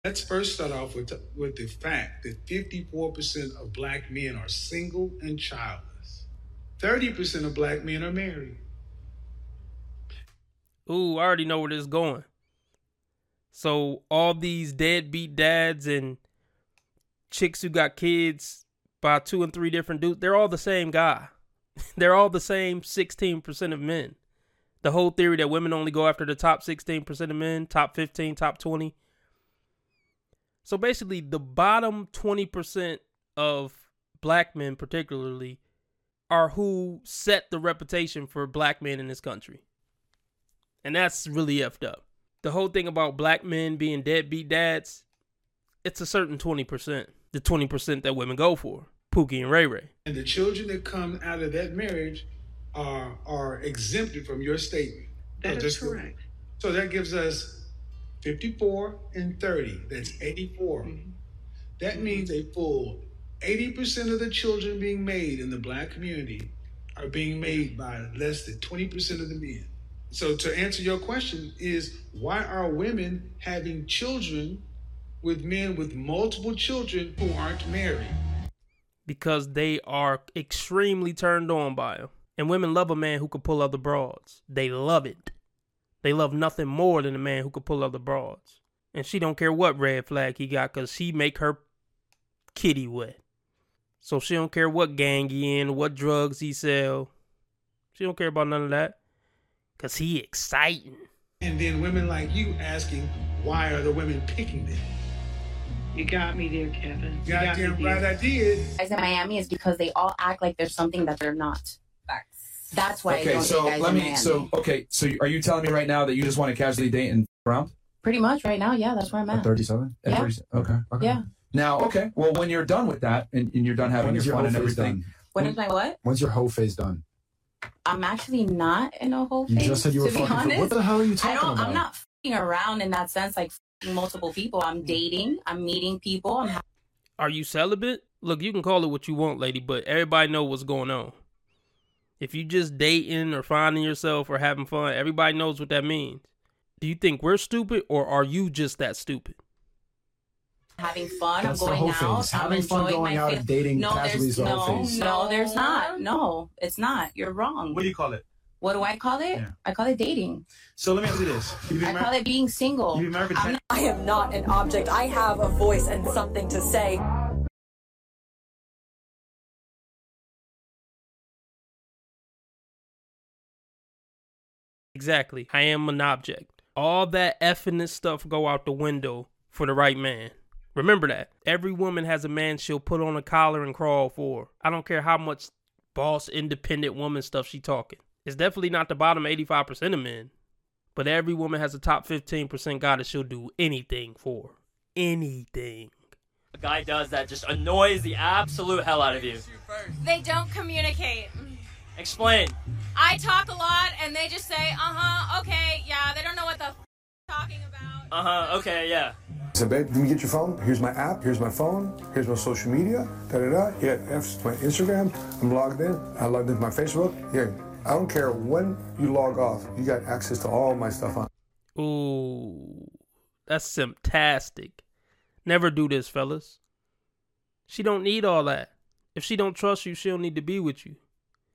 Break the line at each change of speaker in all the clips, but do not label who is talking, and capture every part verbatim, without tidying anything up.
Let's first start off with, with the fact that fifty-four percent of black men are single and childless. thirty percent of black men are married.
Ooh, I already know where this is going. So all these deadbeat dads and chicks who got kids by two and three different dudes, they're all the same guy. They're all the same sixteen percent of men. The whole theory that women only go after the top sixteen percent of men, top fifteen, top twenty. So basically, the bottom twenty percent of black men particularly are who set the reputation for black men in this country. And that's really effed up. The whole thing about black men being deadbeat dads, it's a certain twenty percent. The twenty percent that women go for. Pookie and Ray Ray.
And the children that come out of that marriage are are exempted from your statement.
That
so
is correct.
So that gives us fifty-four and thirty. That's eighty-four. Mm-hmm. That mm-hmm. means a full eighty percent of the children being made in the black community are being made by less than twenty percent of the men. So to answer your question is, why are women having children with men with multiple children who aren't married?
Because they are extremely turned on by him. And women love a man who can pull other broads. They love it. They love nothing more than a man who can pull other broads. And she don't care what red flag he got, because he make her kitty wet. So she don't care what gang he in, what drugs he sell. She don't care about none of that. Because he exciting.
And then women like you asking, why are the women picking them?
You got me there, Kevin. You
Goddamn
got
right I did.
Guys in Miami is because they all act like there's something that they're not. Facts. That's why
okay,
I don't
so
date guys
let
in
me,
Miami.
So, okay, so are you telling me right now that you just want to casually date and around?
Pretty much right now, yeah, that's where I'm at.
At thirty-seven? At
Yeah.
thirty-seven? Okay, okay.
Yeah.
Now, okay, well, when you're done with that and, and you're done having
When is
your
your
fun
whole
and
phase
everything.
done?
When is my what?
When's your whole phase done?
I'm actually not in a whole
You
phase,
just said you were
to be
fucking.
honest.
What the hell are you
I
talking
don't,
about?
I'm not f***ing around in that sense, like f***ing multiple people. I'm dating, I'm meeting people, I'm ha-
Are you celibate? Look, you can call it what you want, lady, but everybody know what's going on. If you just dating or finding yourself or having fun, everybody knows what that means. Do you think we're stupid, or are you just that stupid?
having fun.
That's
I'm
the
going
whole
out.
phase.
I'm
Having fun
enjoying
going
my
out
fa-
and dating
no,
casually is
there's
the whole
no,
phase.
no, there's not. No, it's not. You're wrong.
What do you call it?
What do I call it?
Yeah.
I call it dating.
So let me ask you this. You be
I
Amer-
call it being single.
you be American
I'm
ten-
not-
I am not an object. I have a voice and something to say.
Exactly. I am an object. All that effing stuff go out the window for the right man. Remember that. Every woman has a man she'll put on a collar and crawl for. I don't care how much boss, independent woman stuff she talking. It's definitely not the bottom eighty-five percent of men. But every woman has a top fifteen percent guy that she'll do anything for. Anything.
A guy does that just annoys the absolute hell out of you.
They don't communicate.
Explain.
I talk a lot and they just say, uh-huh, okay, yeah, they don't know what the f- talking about.
Uh-huh, okay, yeah.
So, babe, let me get your phone. Here's my app. Here's my phone. Here's my social media. Da da da. Yeah, F's my Instagram. I'm logged in. I logged into my Facebook. Yeah, I don't care when you log off. You got access to all my stuff on.
Ooh, that's simptastic. Never do this, fellas. She don't need all that. If she don't trust you, she don't need to be with you.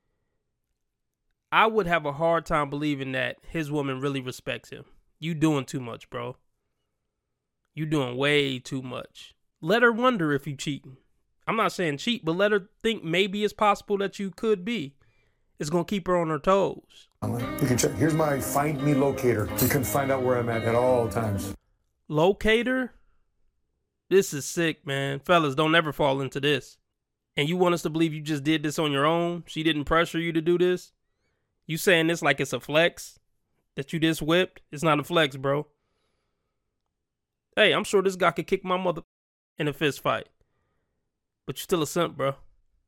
I would have a hard time believing that his woman really respects him. You doing too much, bro. You doing way too much. Let her wonder if you cheating. I'm not saying cheat, but let her think maybe it's possible that you could be. It's going to keep her on her toes.
You can check. Here's my Find Me locator. You can find out where I'm at at all times.
Locator? This is sick, man. Fellas, don't ever fall into this. And you want us to believe you just did this on your own? She didn't pressure you to do this? You saying this like it's a flex? That you just whipped? It's not a flex, bro. Hey, I'm sure this guy could kick my mother in a fist fight. But you're still a simp, bro.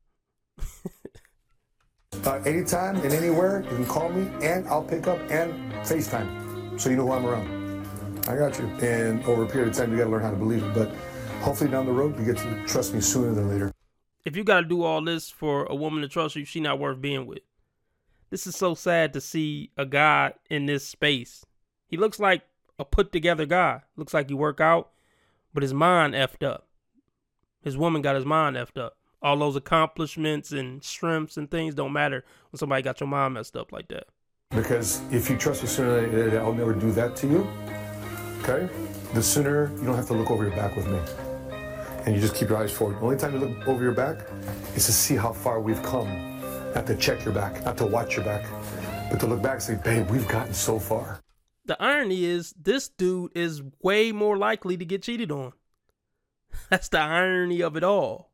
Uh, anytime and anywhere, you can call me and I'll pick up and FaceTime so you know who I'm around. I got you. And over a period of time, you got to learn how to believe it. But hopefully down the road, you get to trust me sooner than later.
If you got to do all this for a woman to trust you, she not worth being with. This is so sad to see a guy in this space. He looks like a put-together guy. Looks like he work out, but his mind effed up. His woman got his mind effed up. All those accomplishments and strengths and things don't matter when somebody got your mind messed up like that.
Because if you trust me sooner that I'll never do that to you, okay, the sooner you don't have to look over your back with me. And you just keep your eyes forward. The only time you look over your back is to see how far we've come. Not to check your back, not to watch your back, but to look back and say, babe, we've gotten so far.
The irony is this dude is way more likely to get cheated on. That's the irony of it all.